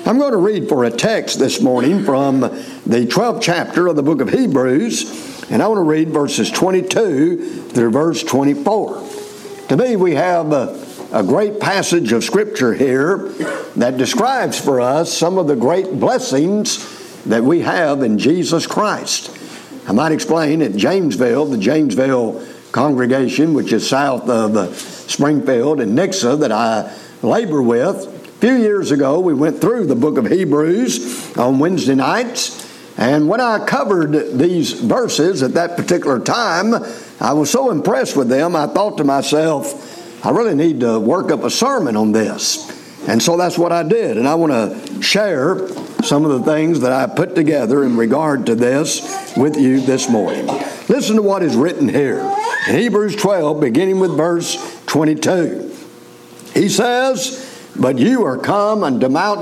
I'm going to read for a text this morning from the 12th chapter of the book of Hebrews, and I want to read verses 22 through verse 24. To me, we have a great passage of Scripture here that describes for us some of the great blessings that we have in Jesus Christ. I might explain at Jamesville, the Jamesville congregation, which is south of Springfield and Nixa, that I labor with. A few years ago, we went through the book of Hebrews on Wednesday nights, and when I covered these verses at that particular time, I was so impressed with them, I thought to myself, I really need to work up a sermon on this. And so that's what I did, and I want to share some of the things that I put together in regard to this with you this morning. Listen to what is written here in Hebrews 12, beginning with verse 22. He says, "But you are come unto Mount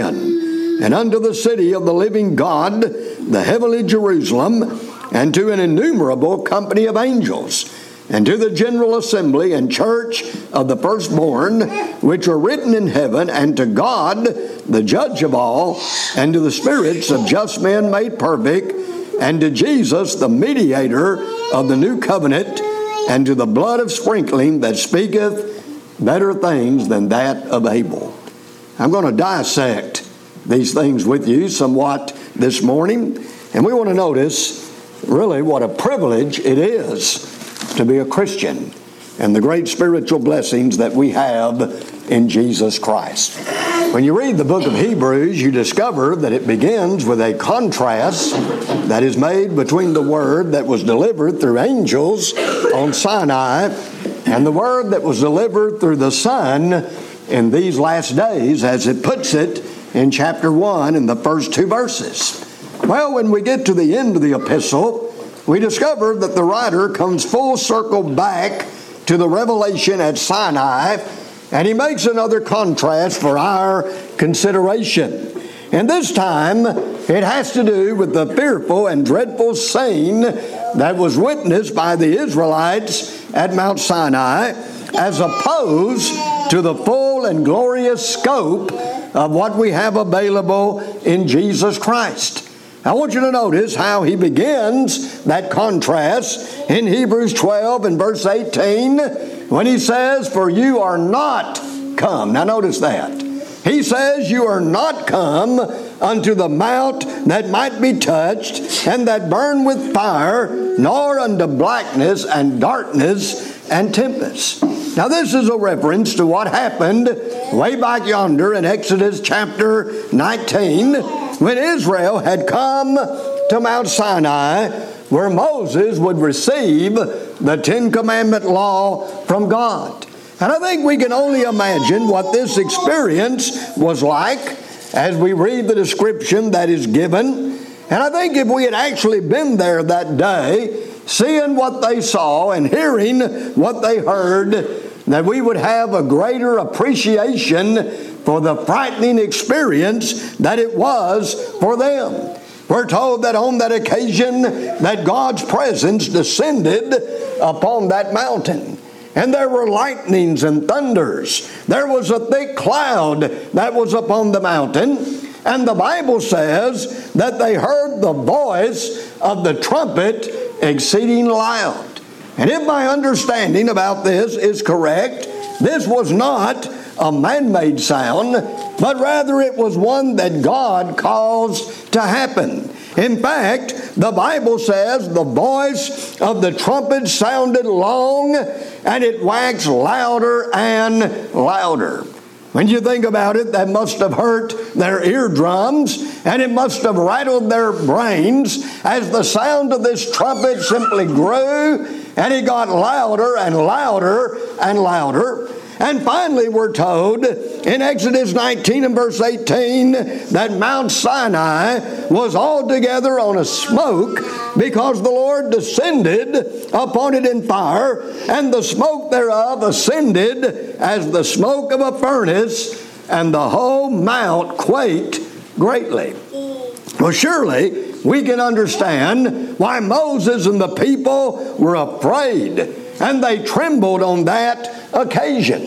Zion, and unto the city of the living God, the heavenly Jerusalem, and to an innumerable company of angels, and to the general assembly and church of the firstborn, which are written in heaven, and to God, the judge of all, and to the spirits of just men made perfect, and to Jesus, the mediator of the new covenant, and to the blood of sprinkling that speaketh better things than that of Abel." I'm going to dissect these things with you somewhat this morning, and we want to notice really what a privilege it is to be a Christian and the great spiritual blessings that we have in Jesus Christ. When you read the book of Hebrews, you discover that it begins with a contrast that is made between the word that was delivered through angels on Sinai and the word that was delivered through the Son in these last days, as it puts it in chapter 1 in the first two verses. Well, when we get to the end of the epistle, we discover that the writer comes full circle back to the revelation at Sinai, and he makes another contrast for our consideration. And this time, it has to do with the fearful and dreadful scene that was witnessed by the Israelites at Mount Sinai, as opposed to the full and glorious scope of what we have available in Jesus Christ. I want you to notice how he begins that contrast in Hebrews 12 and verse 18 when he says, "For you are not come." Now notice that. He says, "You are not come unto the mount that might be touched, and that burn with fire, nor unto blackness and darkness and tempest." Now this is a reference to what happened way back yonder in Exodus chapter 19, when Israel had come to Mount Sinai, where Moses would receive the Ten Commandment law from God. And I think we can only imagine what this experience was like as we read the description that is given. And I think if we had actually been there that day, seeing what they saw and hearing what they heard, that we would have a greater appreciation for the frightening experience that it was for them. We're told that on that occasion that God's presence descended upon that mountain. And there were lightnings and thunders. There was a thick cloud that was upon the mountain. And the Bible says that they heard the voice of the trumpet exceeding loud. And if my understanding about this is correct, this was not a man-made sound, but rather it was one that God caused to happen. In fact, the Bible says the voice of the trumpet sounded long, and it waxed louder and louder. When you think about it, that must have hurt their eardrums, and it must have rattled their brains as the sound of this trumpet simply grew, and it got louder and louder and louder. And finally, we're told in Exodus 19 and verse 18 that Mount Sinai was altogether on a smoke, because the Lord descended upon it in fire, and the smoke thereof ascended as the smoke of a furnace, and the whole mount quaked greatly. Well, surely we can understand why Moses and the people were afraid, and they trembled on that occasion.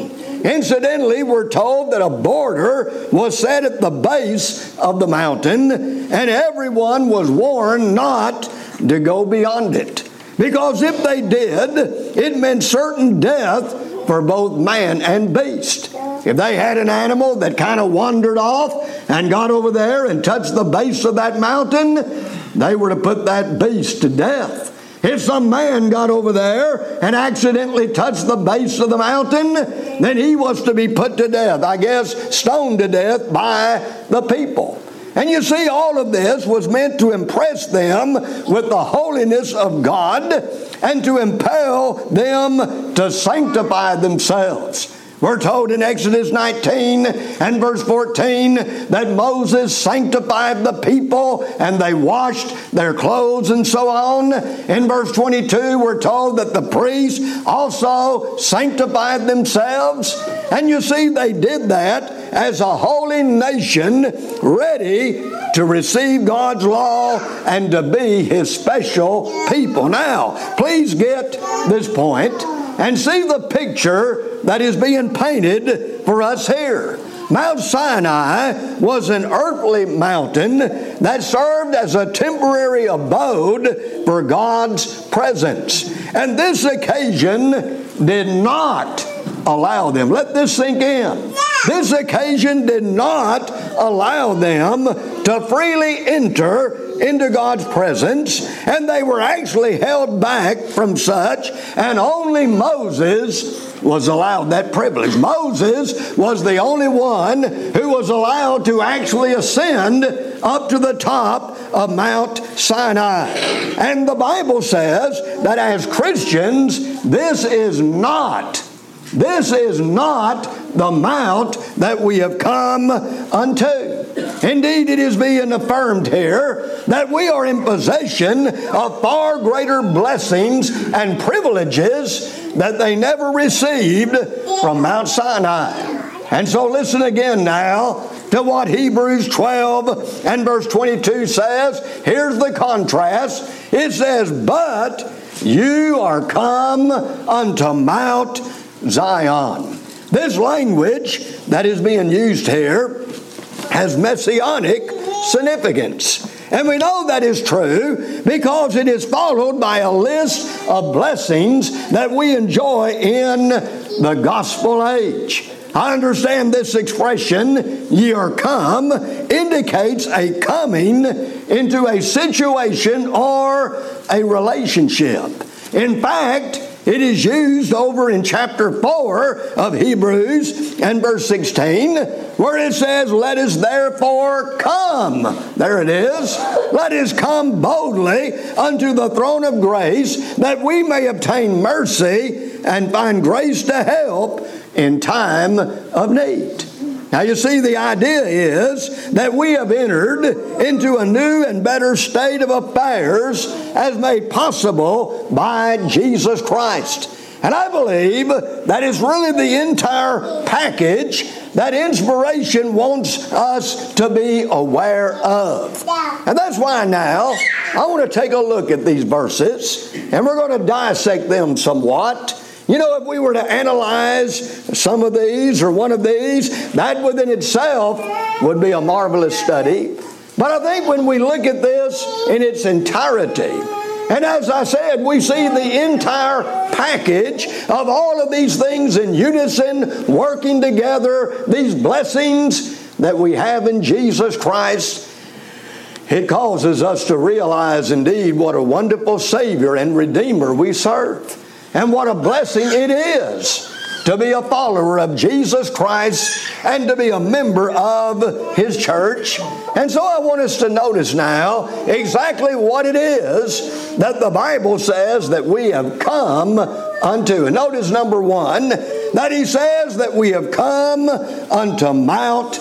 Incidentally, we're told that a border was set at the base of the mountain, and everyone was warned not to go beyond it. Because if they did, it meant certain death for both man and beast. If they had an animal that kind of wandered off and got over there and touched the base of that mountain, they were to put that beast to death. If some man got over there and accidentally touched the base of the mountain, then he was to be put to death. I guess stoned to death by the people. And you see, all of this was meant to impress them with the holiness of God and to impel them to sanctify themselves. We're told in Exodus 19 and verse 14 that Moses sanctified the people and they washed their clothes and so on. In verse 22, we're told that the priests also sanctified themselves. And you see, they did that as a holy nation ready to receive God's law and to be His special people. Now, please get this point and see the picture that is being painted for us here. Mount Sinai was an earthly mountain that served as a temporary abode for God's presence. And this occasion did not allow them. Let this sink in. This occasion did not allow them to freely enter into God's presence, and they were actually held back from such, and only Moses was allowed that privilege. Moses was the only one who was allowed to actually ascend up to the top of Mount Sinai. And the Bible says that as Christians, this is not the mount that we have come unto. Indeed, it is being affirmed here that we are in possession of far greater blessings and privileges that they never received from Mount Sinai. And so listen again now to what Hebrews 12 and verse 22 says. Here's the contrast. It says, "But you are come unto Mount Zion." This language that is being used here has messianic significance. And we know that is true because it is followed by a list of blessings that we enjoy in the gospel age. I understand this expression, "ye are come," indicates a coming into a situation or a relationship. In fact, it is used over in chapter 4 of Hebrews and verse 16, where it says, "Let us therefore come." There it is. "Let us come boldly unto the throne of grace, that we may obtain mercy and find grace to help in time of need." Now you see, the idea is that we have entered into a new and better state of affairs as made possible by Jesus Christ. And I believe that is really the entire package that inspiration wants us to be aware of. And that's why now I want to take a look at these verses, and we're going to dissect them somewhat. You know, if we were to analyze some of these or one of these, that within itself would be a marvelous study. But I think when we look at this in its entirety, and as I said, we see the entire package of all of these things in unison, working together, these blessings that we have in Jesus Christ, it causes us to realize indeed what a wonderful Savior and Redeemer we serve. And what a blessing it is to be a follower of Jesus Christ and to be a member of His church. And so I want us to notice now exactly what it is that the Bible says that we have come unto. And notice number one, that He says that we have come unto Mount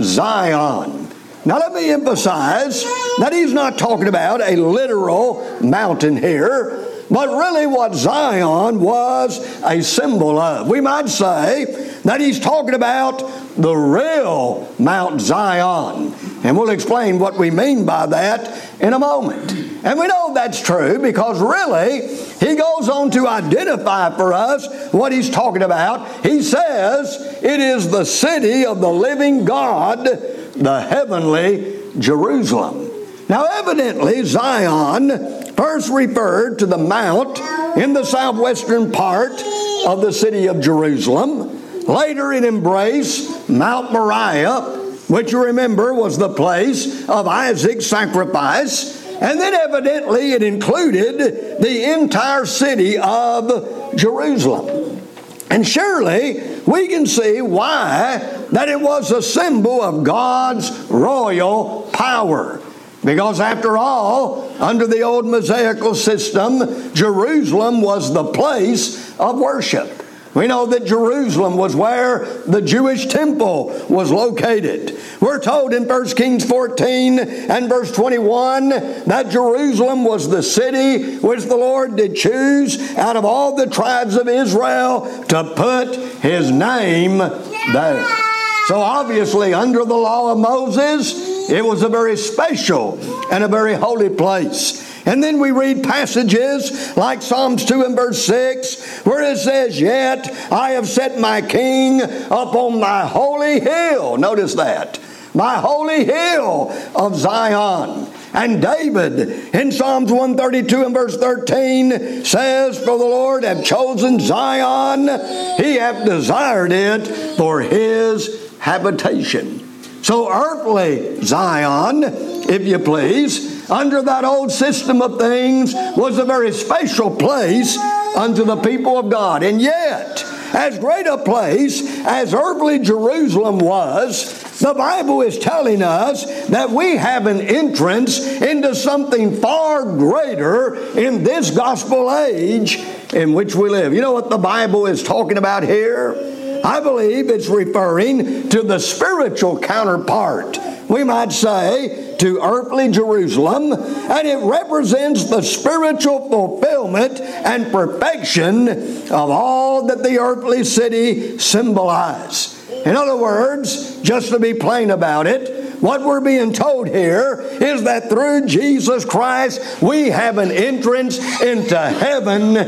Zion. Now let me emphasize that He's not talking about a literal mountain here, but really what Zion was a symbol of. We might say that He's talking about the real Mount Zion. And we'll explain what we mean by that in a moment. And we know that's true because really, he goes on to identify for us what he's talking about. He says, it is the city of the living God, the heavenly Jerusalem. Now evidently, Zion first referred to the mount in the southwestern part of the city of Jerusalem. Later it embraced Mount Moriah, which you remember was the place of Isaac's sacrifice. And then evidently it included the entire city of Jerusalem. And surely we can see why that it was a symbol of God's royal power. Because after all, under the old Mosaical system, Jerusalem was the place of worship. We know that Jerusalem was where the Jewish temple was located. We're told in 1 Kings 14 and verse 21 that Jerusalem was the city which the Lord did choose out of all the tribes of Israel to put His name there. So obviously under the law of Moses, it was a very special and a very holy place. And then we read passages like Psalms 2 and verse 6, where it says, yet I have set my king upon my holy hill. Notice that. My holy hill of Zion. And David in Psalms 132 and verse 13 says, for the Lord hath chosen Zion, He hath desired it for His habitation. So earthly Zion, if you please, under that old system of things, was a very special place unto the people of God. And yet, as great a place as earthly Jerusalem was, the Bible is telling us that we have an entrance into something far greater in this gospel age in which we live. You know what the Bible is talking about here? I believe it's referring to the spiritual counterpart, we might say, to earthly Jerusalem, and it represents the spiritual fulfillment and perfection of all that the earthly city symbolized. In other words, just to be plain about it, what we're being told here is that through Jesus Christ, we have an entrance into heaven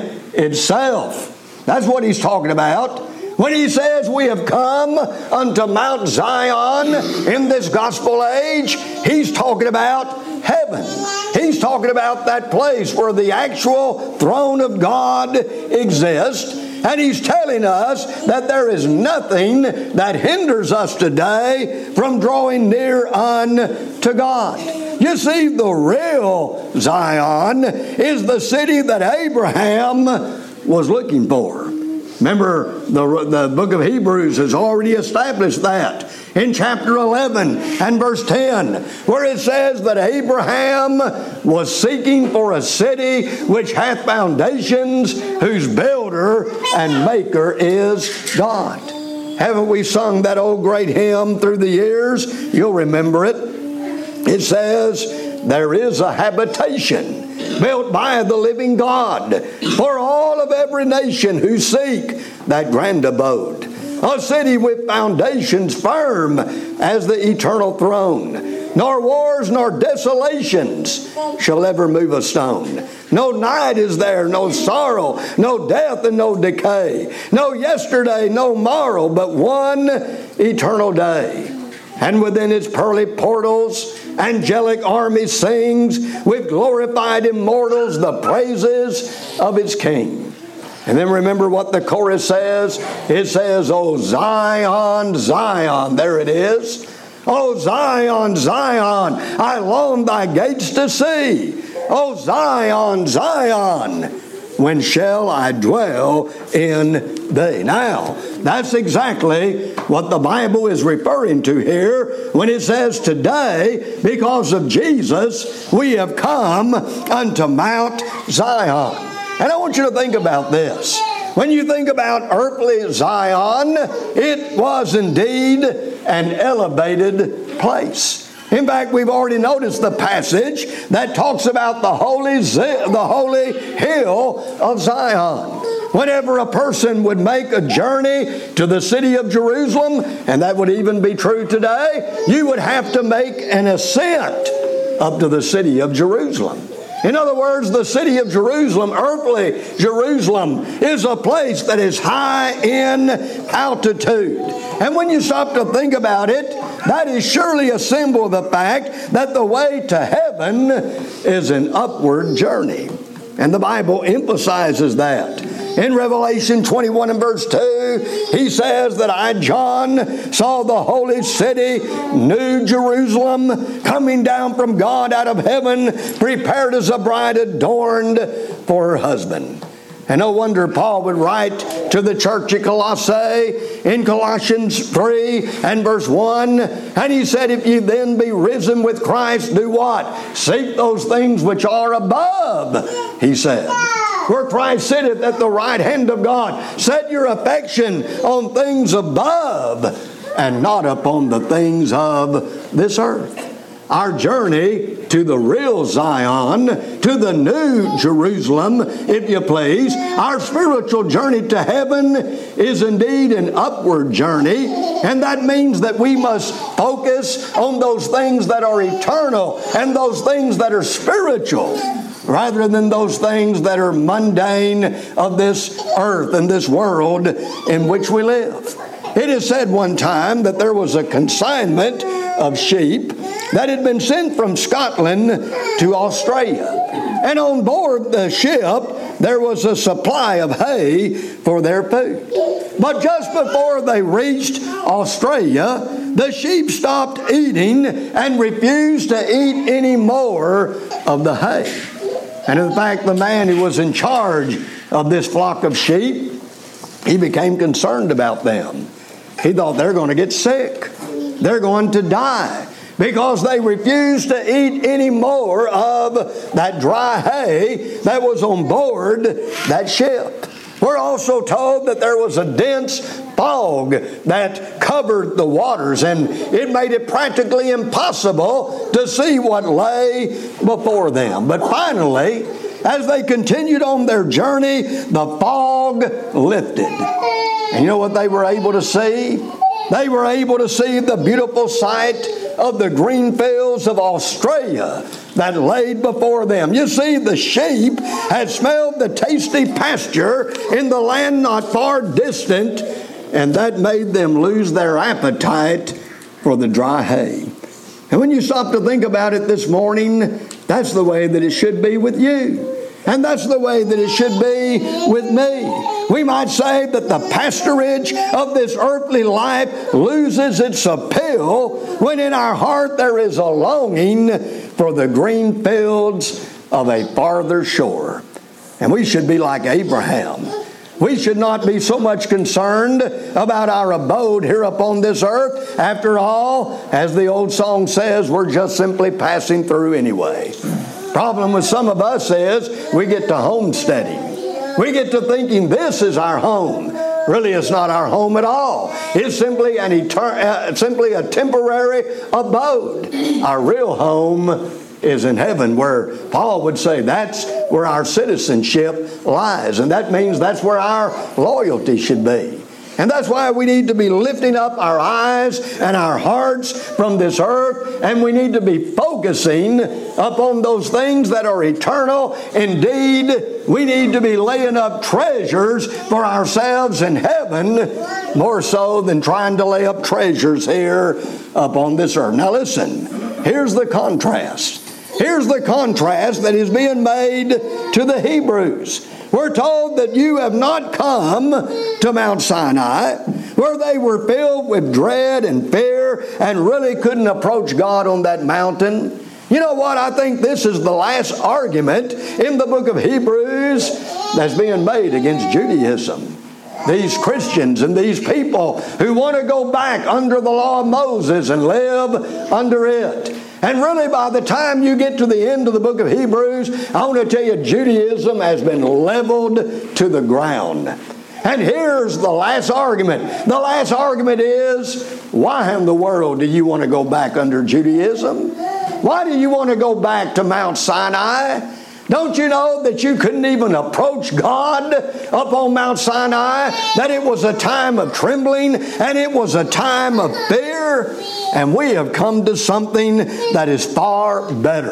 itself. That's what he's talking about. When he says we have come unto Mount Zion in this gospel age, he's talking about heaven. He's talking about that place where the actual throne of God exists. And he's telling us that there is nothing that hinders us today from drawing near unto God. You see, the real Zion is the city that Abraham was looking for. Remember, the book of Hebrews has already established that in chapter 11 and verse 10, where it says that Abraham was seeking for a city which hath foundations, whose builder and maker is God. Haven't we sung that old great hymn through the years? You'll remember it. It says, there is a habitation built by the living God for all of every nation who seek that grand abode. A city with foundations firm as the eternal throne. Nor wars nor desolations shall ever move a stone. No night is there, no sorrow, no death and no decay. No yesterday, no morrow, but one eternal day. And within its pearly portals, angelic army sings with glorified immortals the praises of its King. And then remember what the chorus says. It says, O Zion, Zion. There it is. O Zion, Zion, I long thy gates to see. O Zion, Zion, when shall I dwell in thee? Now, that's exactly what the Bible is referring to here when it says today, because of Jesus, we have come unto Mount Zion. And I want you to think about this. When you think about earthly Zion, it was indeed an elevated place. In fact, we've already noticed the passage that talks about the holy hill of Zion. Whenever a person would make a journey to the city of Jerusalem, and that would even be true today, you would have to make an ascent up to the city of Jerusalem. In other words, the city of Jerusalem, earthly Jerusalem, is a place that is high in altitude. And when you stop to think about it, that is surely a symbol of the fact that the way to heaven is an upward journey. And the Bible emphasizes that. In Revelation 21 and verse 2, he says that I, John, saw the holy city, New Jerusalem, coming down from God out of heaven, prepared as a bride adorned for her husband. And no wonder Paul would write to the church at Colossae in Colossians 3 and verse 1, and he said, if ye then be risen with Christ, do what? Seek those things which are above, he said, where Christ sitteth at the right hand of God. Set your affection on things above and not upon the things of this earth. Our journey to the real Zion, to the New Jerusalem, if you please, our spiritual journey to heaven is indeed an upward journey, and that means that we must focus on those things that are eternal and those things that are spiritual, rather than those things that are mundane of this earth and this world in which we live. It is said one time that there was a consignment of sheep that had been sent from Scotland to Australia. And on board the ship, there was a supply of hay for their food. But just before they reached Australia, the sheep stopped eating and refused to eat any more of the hay. And in fact, the man who was in charge of this flock of sheep, he became concerned about them. He thought they're going to get sick. They're going to die because they refused to eat any more of that dry hay that was on board that ship. We're also told that there was a dense fog that covered the waters, and it made it practically impossible to see what lay before them. But finally, as they continued on their journey, the fog lifted. And you know what they were able to see? They were able to see the beautiful sight of the green fields of Australia that laid before them. You see, the sheep had smelled the tasty pasture in the land not far distant, and that made them lose their appetite for the dry hay. And when you stop to think about it this morning, that's the way that it should be with you. And that's the way that it should be with me. We might say that the pasturage of this earthly life loses its appeal when in our heart there is a longing for the green fields of a farther shore. And we should be like Abraham. We should not be so much concerned about our abode here upon this earth. After all, as the old song says, we're just simply passing through anyway. Problem with some of us is we get to homesteading. We get to thinking this is our home. Really, it's not our home at all. It's simply simply a temporary abode. Our real home is in heaven, where Paul would say that's where our citizenship lies. And that means that's where our loyalty should be. And that's why we need to be lifting up our eyes and our hearts from this earth, and we need to be focusing upon those things that are eternal. Indeed, we need to be laying up treasures for ourselves in heaven, more so than trying to lay up treasures here upon this earth. Now listen, here's the contrast. Here's the contrast that is being made to the Hebrews. We're told that you have not come to Mount Sinai, where they were filled with dread and fear and really couldn't approach God on that mountain. You know what? I think this is the last argument in the book of Hebrews that's being made against Judaism. These Christians and these people who want to go back under the law of Moses and live under it. And really, by the time you get to the end of the book of Hebrews, I want to tell you, Judaism has been leveled to the ground. And here's the last argument. The last argument is, why in the world do you want to go back under Judaism? Why do you want to go back to Mount Sinai? Don't you know that you couldn't even approach God up on Mount Sinai? That it was a time of trembling and it was a time of fear? And we have come to something that is far better.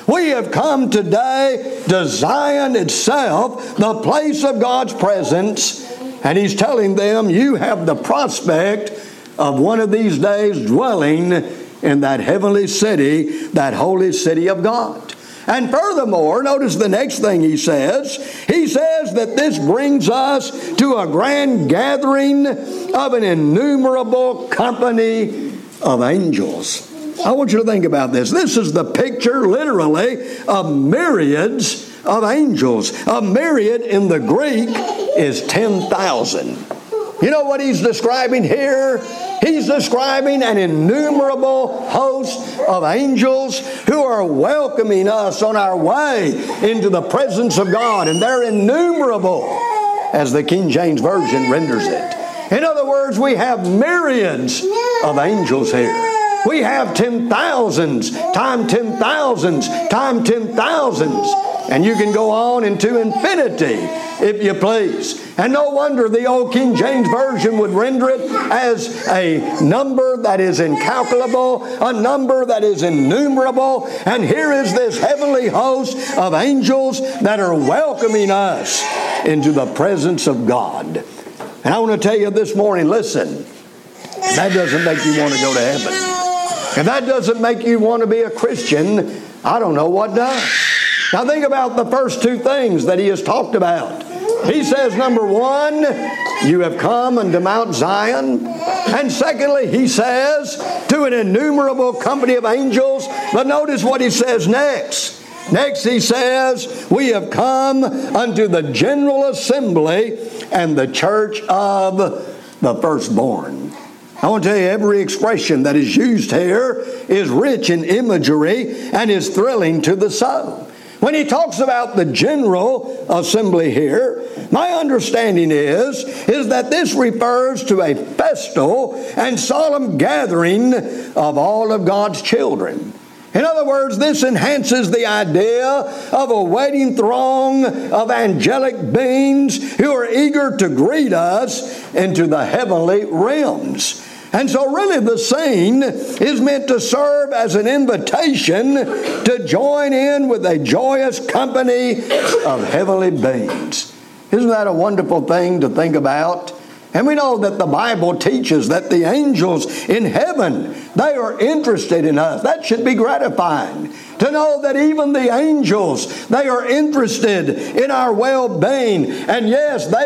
We have come today to Zion itself, the place of God's presence, and He's telling them, you have the prospect of one of these days dwelling in that heavenly city, that holy city of God. And furthermore, notice the next thing He says. He says that this brings us to a grand gathering of an innumerable company of angels. I want you to think about this. This is the picture, literally, of myriads of angels. A myriad in the Greek is 10,000. You know what he's describing here? He's describing an innumerable host of angels who are welcoming us on our way into the presence of God. And they're innumerable, as the King James Version renders it. In other words, we have myriads of angels here. We have 10,000s, time 10,000s, time 10,000s. And you can go on into infinity, if you please. And no wonder the old King James Version would render it as a number that is incalculable, a number that is innumerable. And here is this heavenly host of angels that are welcoming us into the presence of God. And I want to tell you this morning, listen, that doesn't make you want to go to heaven. If that doesn't make you want to be a Christian, I don't know what does. Now think about the first two things that he has talked about. He says, number one, you have come unto Mount Zion. And secondly, he says, to an innumerable company of angels. But notice what he says next. Next he says, we have come unto the general assembly and the church of the firstborn. I want to tell you, every expression that is used here is rich in imagery and is thrilling to the soul. When he talks about the general assembly here, my understanding is that this refers to a festal and solemn gathering of all of God's children. In other words, this enhances the idea of a waiting throng of angelic beings who are eager to greet us into the heavenly realms. And so really the scene is meant to serve as an invitation to join in with a joyous company of heavenly beings. Isn't that a wonderful thing to think about? And we know that the Bible teaches that the angels in heaven, they are interested in us. That should be gratifying. To know that even the angels, they are interested in our well-being. And yes, they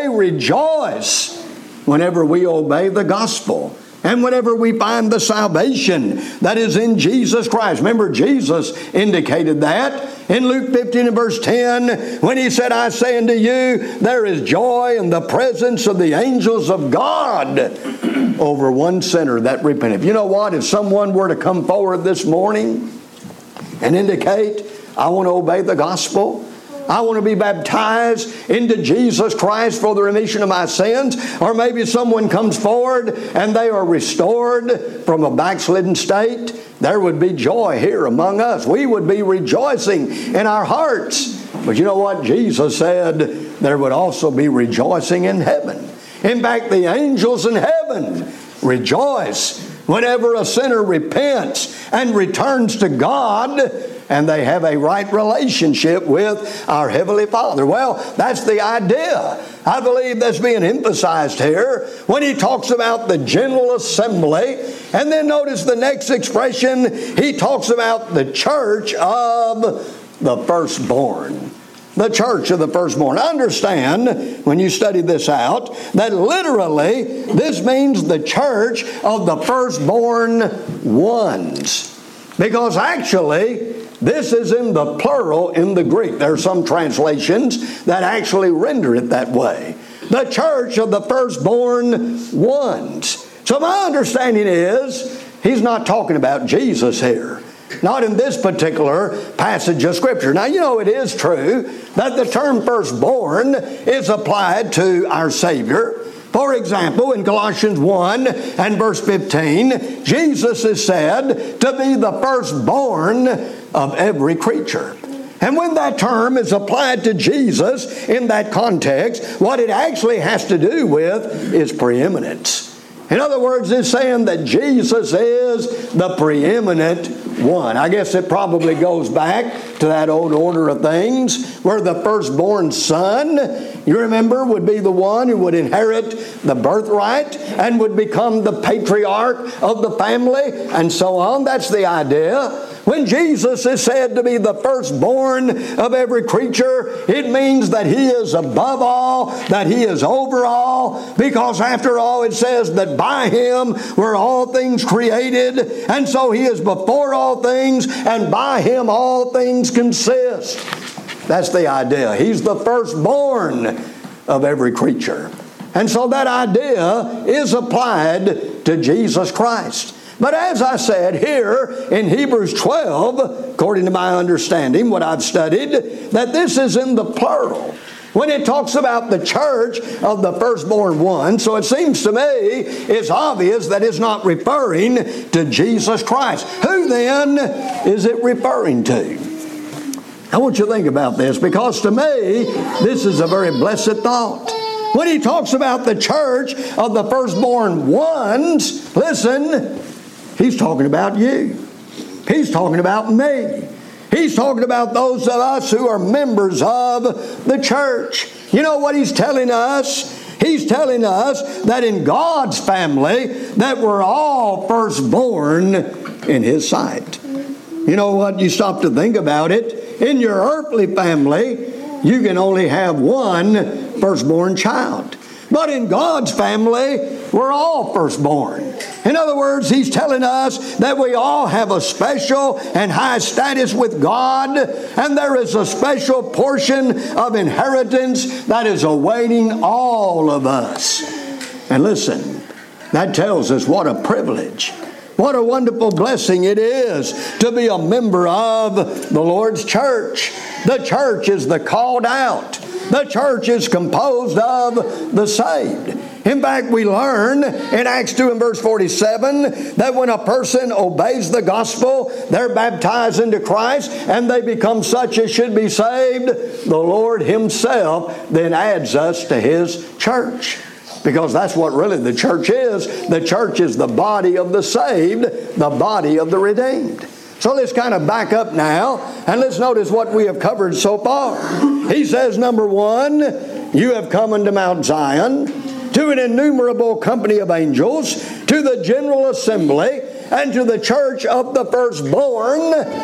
rejoice whenever we obey the gospel. And whenever we find the salvation that is in Jesus Christ. Remember, Jesus indicated that in Luke 15 and verse 10 when He said, I say unto you, there is joy in the presence of the angels of God over one sinner that repenteth. You know what? If someone were to come forward this morning and indicate, I want to obey the gospel, I want to be baptized into Jesus Christ for the remission of my sins. Or maybe someone comes forward and they are restored from a backslidden state. There would be joy here among us. We would be rejoicing in our hearts. But you know what? Jesus said there would also be rejoicing in heaven. In fact, the angels in heaven rejoice whenever a sinner repents and returns to God, and they have a right relationship with our Heavenly Father. Well, that's the idea. I believe that's being emphasized here when he talks about the general assembly. And then notice the next expression, he talks about the church of the firstborn. The church of the firstborn. Understand, when you study this out, that literally this means the church of the firstborn ones. Because actually, this is in the plural in the Greek. There are some translations that actually render it that way. The church of the firstborn ones. So my understanding is, he's not talking about Jesus here. Not in this particular passage of Scripture. Now, you know, it is true that the term firstborn is applied to our Savior. For example, in Colossians 1 and verse 15, Jesus is said to be the firstborn of every creature. And when that term is applied to Jesus in that context, what it actually has to do with is preeminence. In other words, it's saying that Jesus is the preeminent one. I guess it probably goes back to that old order of things where the firstborn son, you remember, would be the one who would inherit the birthright and would become the patriarch of the family and so on. That's the idea. When Jesus is said to be the firstborn of every creature, it means that He is above all, that He is over all, because after all it says that by Him were all things created, and so He is before all things, and by Him all things consist. That's the idea. He's the firstborn of every creature. And so that idea is applied to Jesus Christ. But as I said here in Hebrews 12, according to my understanding, what I've studied, that this is in the plural. When it talks about the church of the firstborn one, so it seems to me it's obvious that it's not referring to Jesus Christ. Who then is it referring to? I want you to think about this, because to me, this is a very blessed thought. When he talks about the church of the firstborn ones, listen, he's talking about you. He's talking about me. He's talking about those of us who are members of the church. You know what he's telling us? He's telling us that in God's family, that we're all firstborn in His sight. You know what? You stop to think about it. In your earthly family, you can only have one firstborn child. But in God's family, we're all firstborn. In other words, He's telling us that we all have a special and high status with God, and there is a special portion of inheritance that is awaiting all of us. And listen, that tells us what a privilege, what a wonderful blessing it is to be a member of the Lord's church. The church is the called out. The church is composed of the saved. In fact, we learn in Acts 2 and verse 47 that when a person obeys the gospel, they're baptized into Christ and they become such as should be saved. The Lord Himself then adds us to His church. Because that's what really the church is. The church is the body of the saved, the body of the redeemed. So let's kind of back up now and let's notice what we have covered so far. He says, number one, you have come unto Mount Zion, to an innumerable company of angels, to the general assembly, and to the church of the firstborn.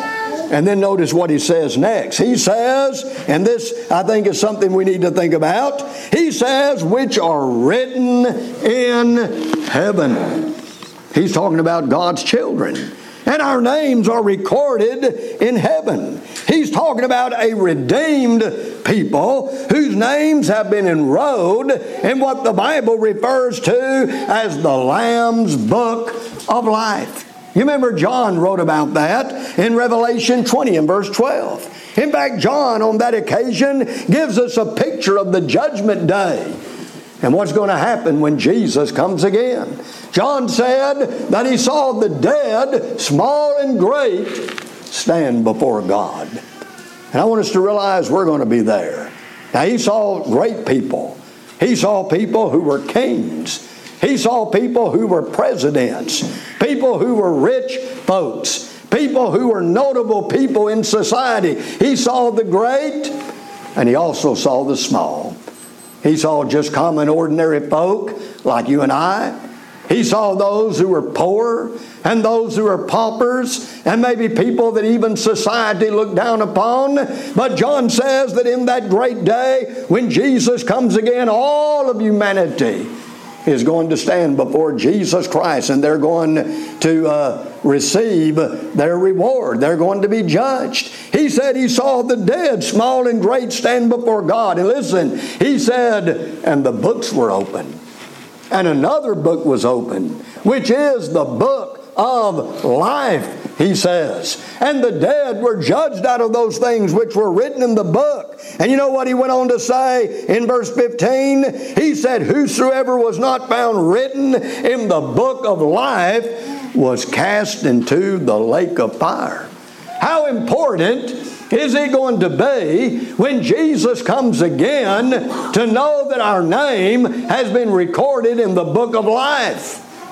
And then notice what he says next. He says, and this I think is something we need to think about. He says, which are written in heaven. He's talking about God's children. And our names are recorded in heaven. He's talking about a redeemed people whose names have been enrolled in what the Bible refers to as the Lamb's Book of Life. You remember John wrote about that in Revelation 20 and verse 12. In fact, John on that occasion gives us a picture of the judgment day and what's going to happen when Jesus comes again. John said that he saw the dead, small and great, stand before God. And I want us to realize we're going to be there. Now, he saw great people. He saw people who were kings. He saw people who were presidents, people who were rich folks, people who were notable people in society. He saw the great, and he also saw the small. He saw just common, ordinary folk like you and I. He saw those who were poor and those who were paupers and maybe people that even society looked down upon. But John says that in that great day when Jesus comes again, all of humanity is going to stand before Jesus Christ and they're going to receive their reward. They're going to be judged. He said he saw the dead, small and great, stand before God. And listen, he said, and the books were open. And another book was opened, which is the book of life, he says. And the dead were judged out of those things which were written in the book. And you know what he went on to say in verse 15? He said, whosoever was not found written in the book of life was cast into the lake of fire. How important is it going to be when Jesus comes again to know that our name has been recorded in the book of life?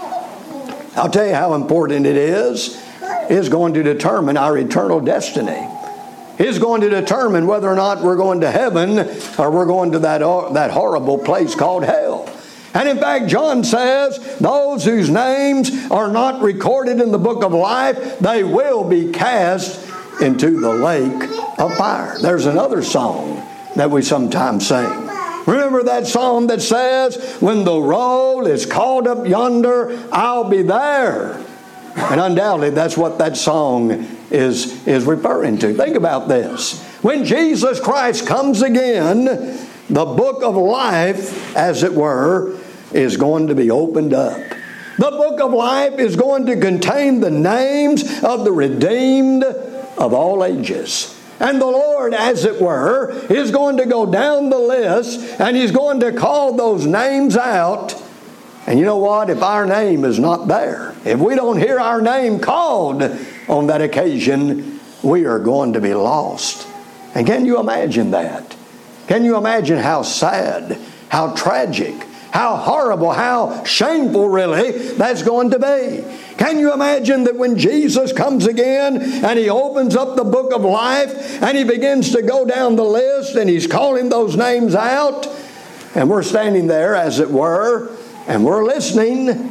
I'll tell you how important it is. It's going to determine our eternal destiny. It's going to determine whether or not we're going to heaven or we're going to that horrible place called hell. And in fact, John says, those whose names are not recorded in the book of life, they will be cast into the lake of fire. There's another song that we sometimes sing. Remember that song that says, when the roll is called up yonder, I'll be there. And undoubtedly, that's what that song is referring to. Think about this. When Jesus Christ comes again, the book of life, as it were, is going to be opened up. The book of life is going to contain the names of the redeemed of all ages. And the Lord, as it were, is going to go down the list and He's going to call those names out. And you know what? If our name is not there, if we don't hear our name called on that occasion, we are going to be lost. And can you imagine that? Can you imagine how sad, how tragic, how horrible, how shameful really that's going to be? Can you imagine that when Jesus comes again and He opens up the book of life and He begins to go down the list and He's calling those names out, and we're standing there, as it were, and we're listening,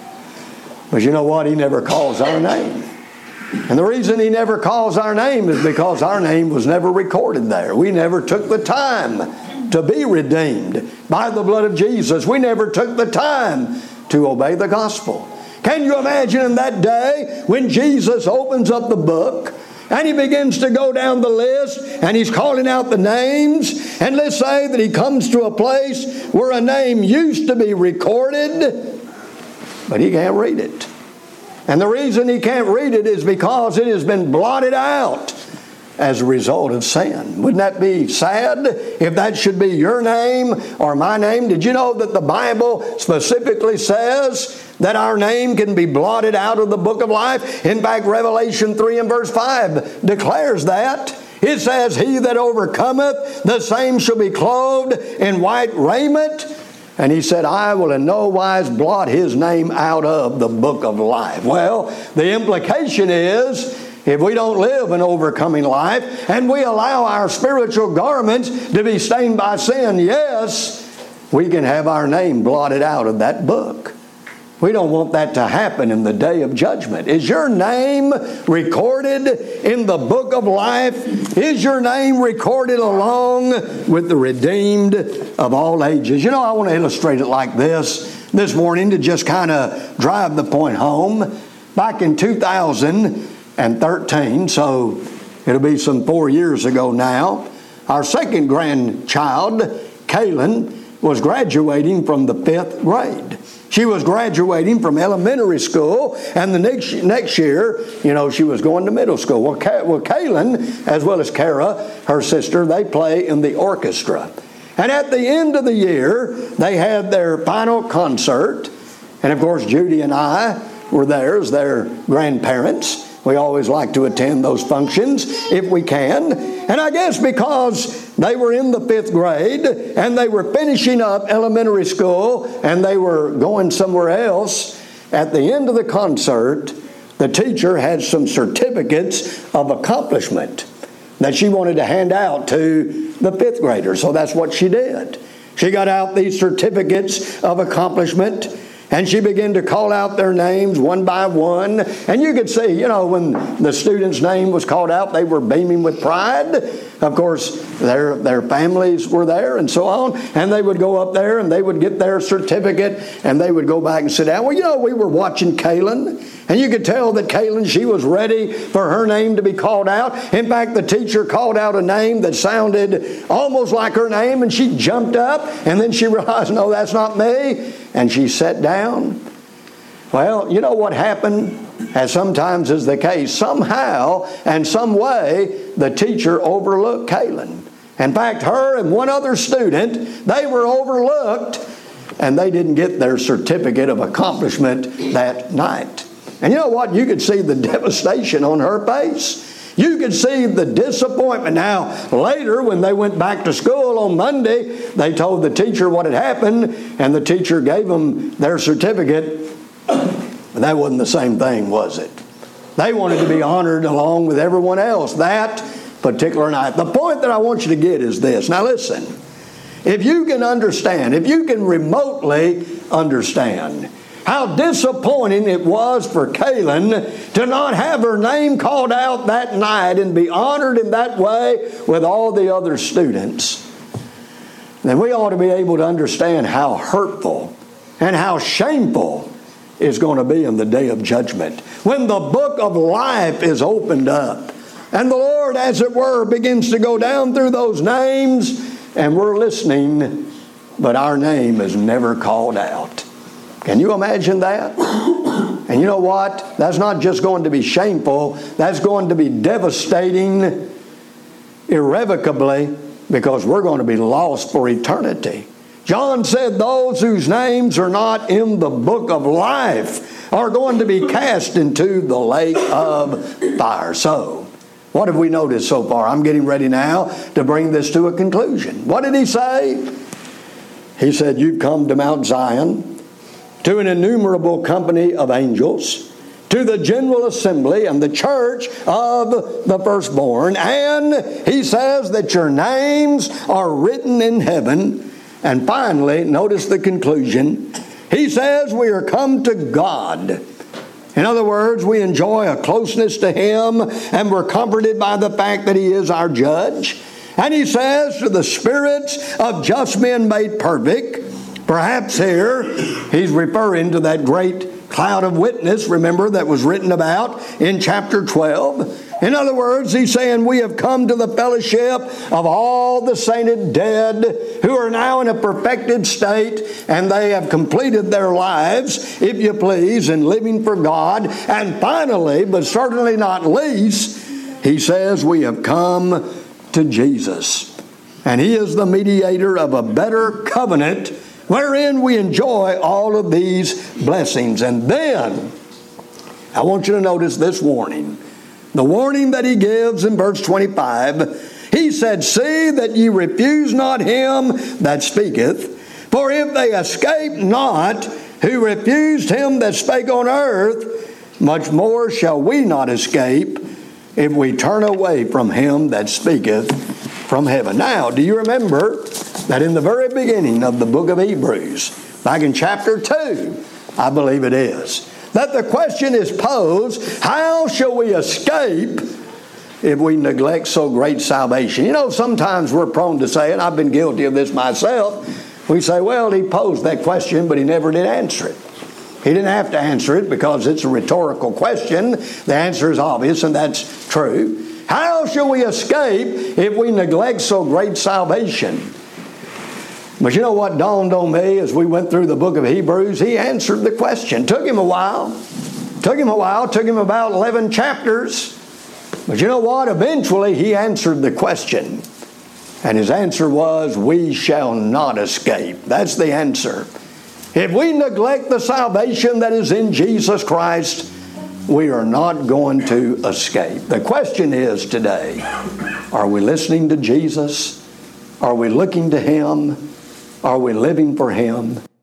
but you know what? He never calls our name. And the reason He never calls our name is because our name was never recorded there. We never took the time to be redeemed by the blood of Jesus. We never took the time to obey the gospel. Can you imagine in that day when Jesus opens up the book and He begins to go down the list and He's calling out the names, and let's say that He comes to a place where a name used to be recorded, but He can't read it. And the reason He can't read it is because it has been blotted out as a result of sin. Wouldn't that be sad if that should be your name or my name? Did you know that the Bible specifically says that our name can be blotted out of the book of life? In fact, Revelation 3 and verse 5 declares that. It says, he that overcometh, the same shall be clothed in white raiment. And He said, I will in no wise blot his name out of the book of life. Well, the implication is, if we don't live an overcoming life and we allow our spiritual garments to be stained by sin, yes, we can have our name blotted out of that book. We don't want that to happen in the day of judgment. Is your name recorded in the book of life? Is your name recorded along with the redeemed of all ages? You know, I want to illustrate it like this morning to just kind of drive the point home. Back in 2013, so it'll be some 4 years ago now, our second grandchild, Kaylin, was graduating from the 5th grade. She was graduating from elementary school, and the next year, you know, she was going to middle school. Well, Kaylin, as well as Kara, her sister, they play in the orchestra. And at the end of the year, they had their final concert. And of course, Judy and I were there as their grandparents. We always like to attend those functions if we can. And I guess because they were in the 5th grade and they were finishing up elementary school and they were going somewhere else, at the end of the concert, the teacher had some certificates of accomplishment that she wanted to hand out to the 5th graders. So that's what she did. She got out these certificates of accomplishment, and she began to call out their names one by one. And you could see, you know, when the student's name was called out, they were beaming with pride. Of course, their families were there and so on. And they would go up there and they would get their certificate and they would go back and sit down. Well, you know, we were watching Kaylin. And you could tell that Kaylin, she was ready for her name to be called out. In fact, the teacher called out a name that sounded almost like her name, and she jumped up, and then she realized, no, that's not me, and she sat down. Well, you know what happened, as sometimes is the case? Somehow and some way, the teacher overlooked Kaylin. In fact, her and one other student, they were overlooked, and they didn't get their certificate of accomplishment that night. And you know what? You could see the devastation on her face. You could see the disappointment. Now, later, when they went back to school on Monday, they told the teacher what had happened, and the teacher gave them their certificate. But that wasn't the same thing, was it? They wanted to be honored along with everyone else that particular night. The point that I want you to get is this. Now listen, if you can understand, if you can remotely understand how disappointing it was for Kaylin to not have her name called out that night and be honored in that way with all the other students, then we ought to be able to understand how hurtful and how shameful it's going to be in the day of judgment, when the book of life is opened up and the Lord, as it were, begins to go down through those names and we're listening, but our name is never called out. Can you imagine that? And you know what? That's not just going to be shameful. That's going to be devastating irrevocably, because we're going to be lost for eternity. John said those whose names are not in the book of life are going to be cast into the lake of fire. So, what have we noticed so far? I'm getting ready now to bring this to a conclusion. What did he say? He said, you've come to Mount Zion, to an innumerable company of angels, to the general assembly and the church of the firstborn. And he says that your names are written in heaven. And finally, notice the conclusion. He says we are come to God. In other words, we enjoy a closeness to Him and we're comforted by the fact that He is our judge. And he says to the spirits of just men made perfect. Perhaps here he's referring to that great cloud of witness, remember, that was written about in chapter 12. In other words, he's saying we have come to the fellowship of all the sainted dead who are now in a perfected state, and they have completed their lives, if you please, in living for God. And finally, but certainly not least, he says we have come to Jesus. And He is the mediator of a better covenant wherein we enjoy all of these blessings. And then, I want you to notice this warning. The warning that He gives in verse 25. He said, see that ye refuse not him that speaketh, for if they escape not who refused him that spake on earth, much more shall we not escape if we turn away from him that speaketh from heaven. Now, do you remember that in the very beginning of the book of Hebrews, back in chapter 2, I believe it is, that the question is posed, how shall we escape if we neglect so great salvation? You know, sometimes we're prone to say, and I've been guilty of this myself, we say, well, he posed that question, but he never did answer it. He didn't have to answer it because it's a rhetorical question. The answer is obvious, and that's true. How shall we escape if we neglect so great salvation? But you know what dawned on me as we went through the book of Hebrews? He answered the question. Took him a while. Took him about 11 chapters. But you know what? Eventually he answered the question. And his answer was, we shall not escape. That's the answer. If we neglect the salvation that is in Jesus Christ, we are not going to escape. The question is today, are we listening to Jesus? Are we looking to Him? Are we living for Him?